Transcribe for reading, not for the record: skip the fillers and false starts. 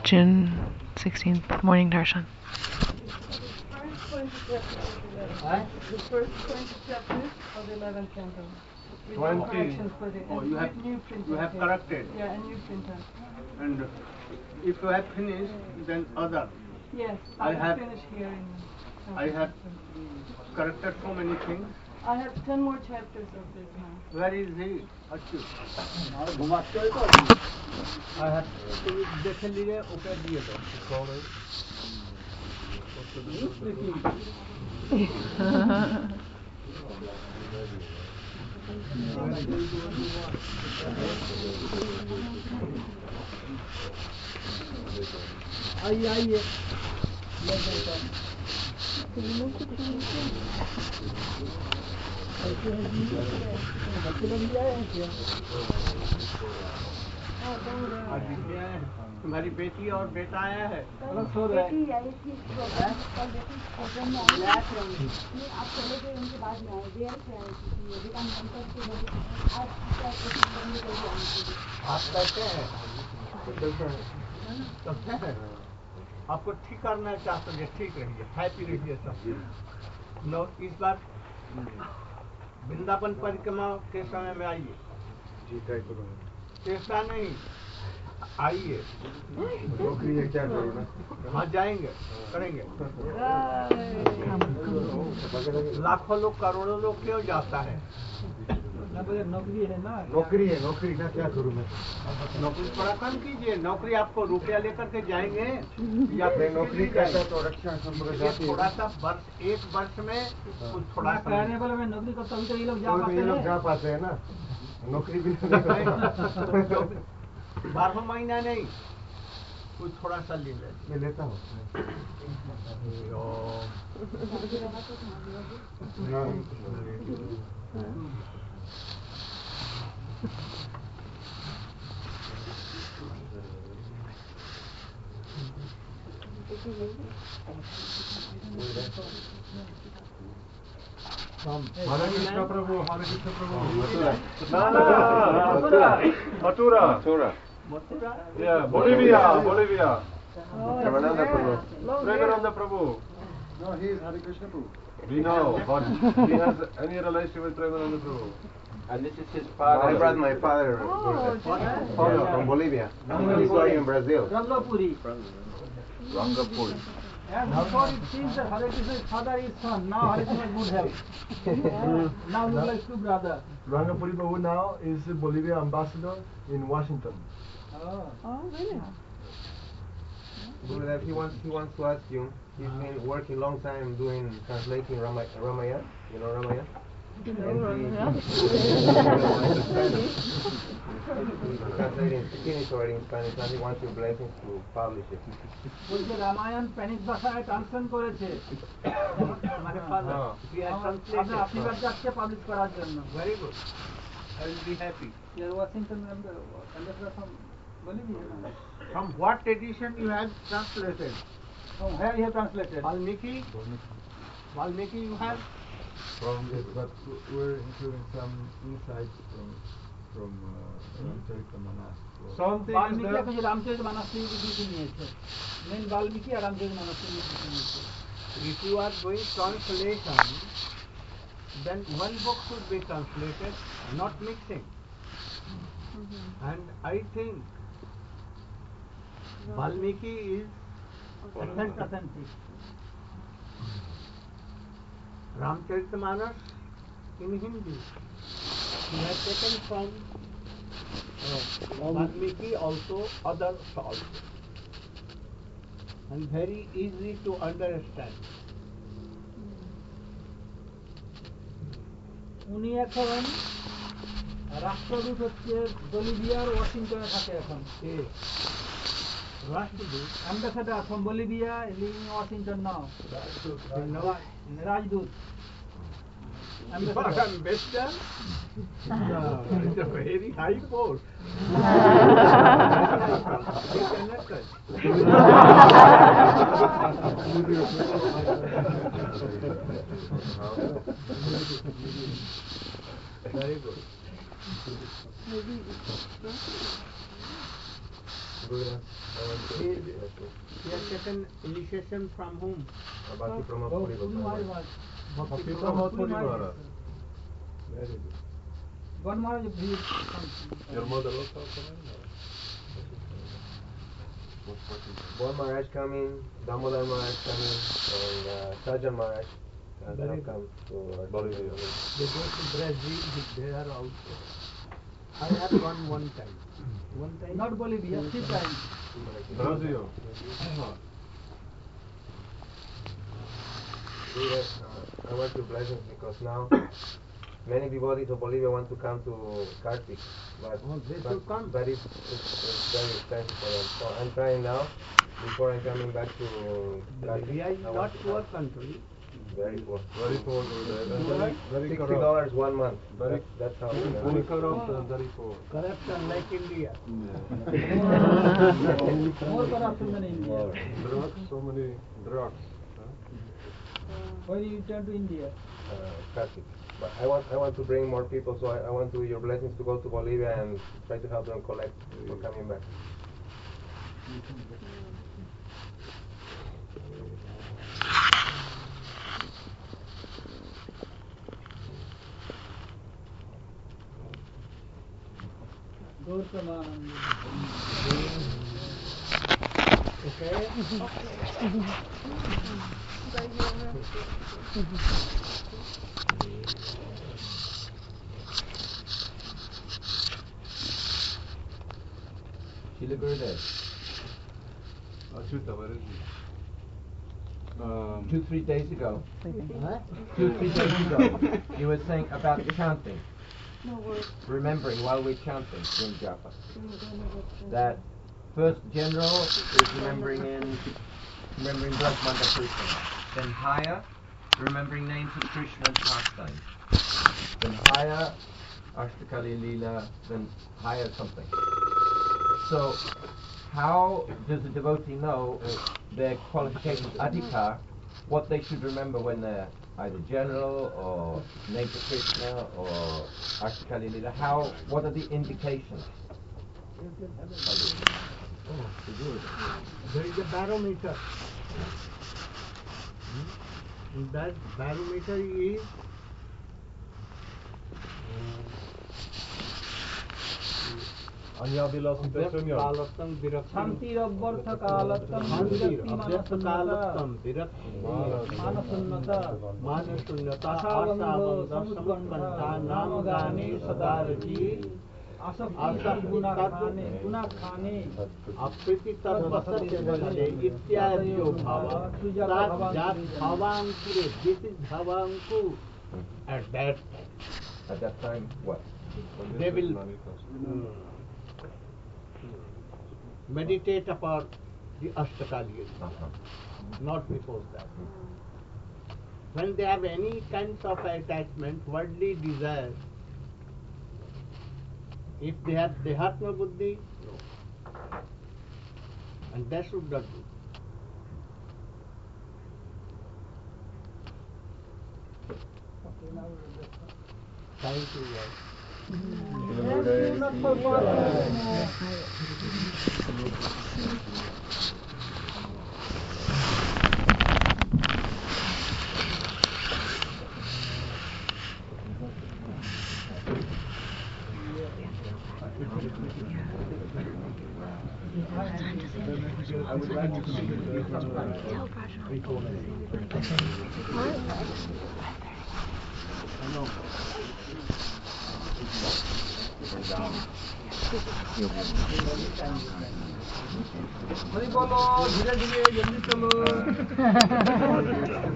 June 16th, morning darshan. The first 20 chapters of the 11th canto. 20. Oh, you have corrected. Yeah, a new printer. And if you have finished, then other. Yes, I have finished here. I have corrected so many things. I have 10 more chapters of this now. Where is he? Achyut. I have देख लिए ऊपर दिए दो. आइए तुम्हारी बेटी और बेटा आया है. सो रहा है. बेटी आई थी कल बेटी प्रोग्राम में आई आप चले गए उनके बाद में आए देर से आई थी बेटा मंत्र के आज आप कैसे हैं? कैसे हैं? आपको ठीक करना चाहते हैं, ठीक रहिए, हैप्पी रहिए सब. नो इस बार वृंदावन परिक्रमा के समय में आइए. चेष्टा नहीं, आइए. नौकरी है क्या करोगे? हाँ जाएंगे, करेंगे. लाखों लोग करोड़ों लोग क्यों जाता है? नौकरी है ना. नौकरी ना क्या करूँ मैं? नौकरी थोड़ा कम कीजिए. नौकरी आपको रुपया लेकर के जाएंगे या फिर नौकरी करता तो रक्षा थोड़ा सा वर्ष, एक वर्ष में कुछ थोड़ा सा कार्निवल में नौकरी करता हूँ तो ये लोग जा पाते हैं ना. नौकरी भी 12 महीना नहीं, कुछ थोड़ा सा ले ले. मैं लेता हूँ. Hare Krishna Prabhu, Hare Krishna Prabhu. Mathura. Yeah, Bolivia. Ramananda Prabhu. Ramananda Prabhu. No, he is Hare Krishna Prabhu. We know, but he has any relation with Ramananda Prabhu? And this is his father. I brought my father from Bolivia. He's going in Brazil. Rangapuri. Rangapur. And before it seems that Hare Krishna's father is son. Now Hare Krishna is good health. Now look like two brothers. Rangapuri Prabhu now is the Bolivia ambassador in Washington. Oh, really? Gurudev, he wants to ask you. He's been working long time doing translating Ramayana. You know Ramayana? Translating, finished already in Spanish, and he wants your blessings to publish it. বলছে Ramayana Spanish ভাষায় translate করেছে আমাদের father আপনার আশীর্বাদ যাচ্ছে publish করার জন্য. Very good. I will be happy. Washington from Bolivia. From what edition you have translated? From where you have translated? Valmiki you have? From it, but we're including some insights from Ramcharita Something Valmiki এখন রামচরিত মানস থেকে নিয়েছে. Main Valmiki আর রামচরিত মানস থেকে নিয়েছে. If you are doing translation, then one book should be translated, not mixing. And I think Valmiki is authentic. Ramcharitamanas in Hindi. He has taken from Valmiki also others also, and very easy to understand. উনি এখন রাষ্ট্রদূত হচ্ছে বলিভিয়ার ওয়াশিংটনে থাকে এখন. রাষ্ট্রদূত ambassador from Bolivia living in Washington now. রাজদূত. Ambassador? No, it's a very high post. Very good. He has taken initiation from whom? Bhakti Pramod Puri Maharaj. Bhakti Pramod Puri Maharaj. Very good. One Maharaj, Your mother also coming? Bon Maharaj coming, Damodar Maharaj coming, and Sajan Maharaj. They have come to Bolivia. They go to Brazil, they are also. I have gone one time. One time? not Bolivia, 3 times. Brazil. I want your blessings because now many devotees of Bolivia want to come to Kartik, but they should come. But it's very expensive for them. So I'm trying now. Before I'm coming back to Kartik, Bolivia is I want not to poor come. country. Very poor. Very poor. Very corrupt. $60 1 month. Very- That's how. Very corrupt and very poor. Corruption like India. More corruption than India. Drugs, so many drugs. When you return to India? Kartik. But I want to bring more people, so I want to your blessings to go to Bolivia and try to help them collect for coming back. Gaur Pramanand. Okay? Srila Gurudev, Achyuta, where is he? 2-3 days ago, Huh? 2-3 days ago, you were saying about chanting, remembering while we're chanting in japa, that first general is remembering Brahmanda Krishna, then higher, remembering names of Krishna and pastimes, then higher, Ashtakali Leela, then higher something. So, how does a devotee know their qualifications, adhikar, what they should remember when they're either general or names of Krishna or Ashtakali Leela? What are the indications? There is a barometer. And that barometer is Anyavilasam Pesanyam. Kalattam Virakti. Shanti Rabbartha Kalattam Abhyartha Kalattam Virakti. Manasunnata Manasunnata Asavandha Asavandha Samutpanta Samutpanta Namagane Sadaraji Asafti Guna Khane Apriti Tattva Bhale Ityadyo Bhava Tat Jat Bhavankure. This is Bhavanku. At that time. At that time, what? They will meditate upon the Ashtakali, not before that. When they have any kinds of attachment, worldly desires, if they have Dehatma Buddhi, and that should not do. Thank you, Lord. I would like to see Hari बोलो धीरे धीरे जल्दी चलो